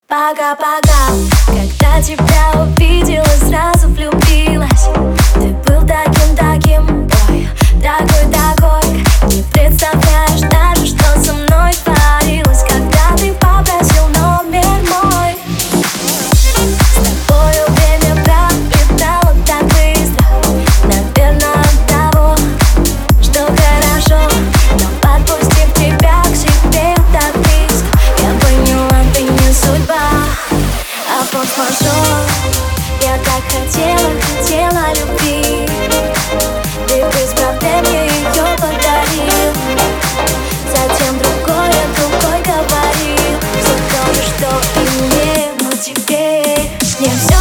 Пока-пока. Когда тебя увидела, сразу влюбилась. Ты был таким, ой, такой. Не представляешь даже, что со мной творилось, когда ты попросил номер мой. С тобою время пролетало так быстро, наверное, от того, что хорошо. Но подпустив тебя к себе так близко, я поняла, ты не судьба, а форс-мажор. Я так хотела любви, ты без проблем мне ее подарил. Затем другой говорил все то же, что и мне. Но теперь мне все